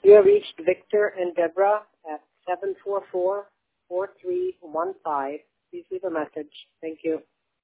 You have reached Victor and Deborah at 744-4315. Please leave a message. Thank you.